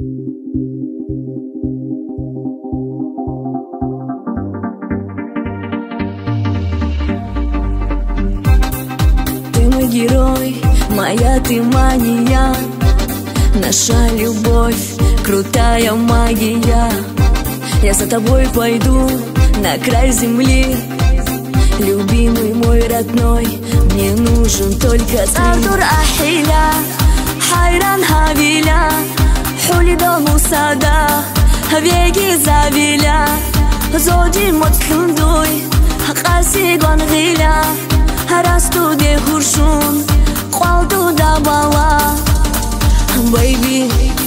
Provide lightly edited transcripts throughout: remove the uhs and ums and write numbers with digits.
Ты мой герой, моя ты мания, наша любовь, крутая магия. Я за тобой пойду на край земли, любимый мой родной, мне нужен только ты. Артур Ахиля, Хайран Хавиля, Хули дому сада, Веги завиля, Зоди моцлундуй, Хаси гонгиля, Расту де хуршун, Квалту да бала. Baby,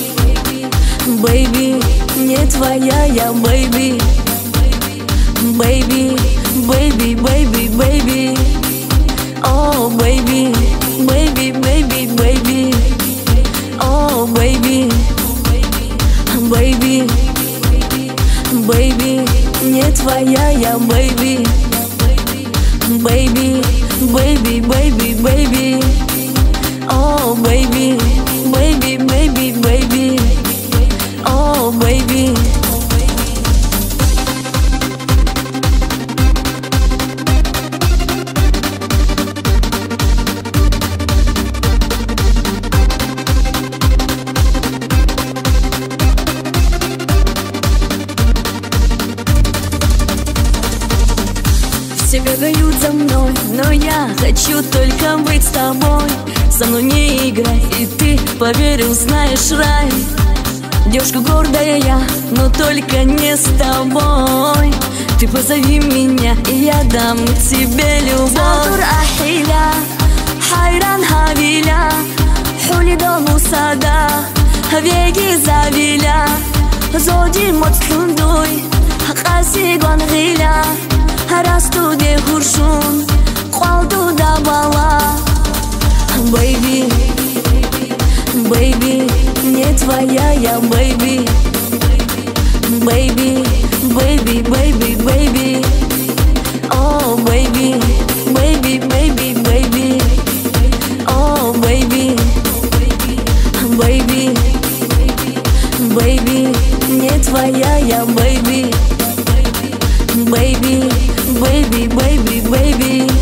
baby, не твоя я, baby. Baby, baby, baby, baby. Oh, baby, baby, baby, baby. Oh, baby, baby, baby, не твоя я, baby. Baby, baby, baby, baby. Oh, baby, baby, baby, baby. Oh, baby. Все бегают за мной, но я хочу только быть с тобой. Со мной не играй, и ты поверил, знаешь рай. Девушка гордая я, но только не с тобой. Ты позови меня, и я дам тебе любовь. Артур Ахиля, Хайран Хавиля, Хули дому сада, Веги завиля, Зоди моцлундуй, Хаси гонгиля, Расту де хуршун, Квалту да бала. Baby, baby, не твоя я, baby. Baby, baby, baby, baby. Oh, baby, baby, baby, baby. Oh, baby, baby, baby, не твоя я, baby. Baby, baby, baby, baby.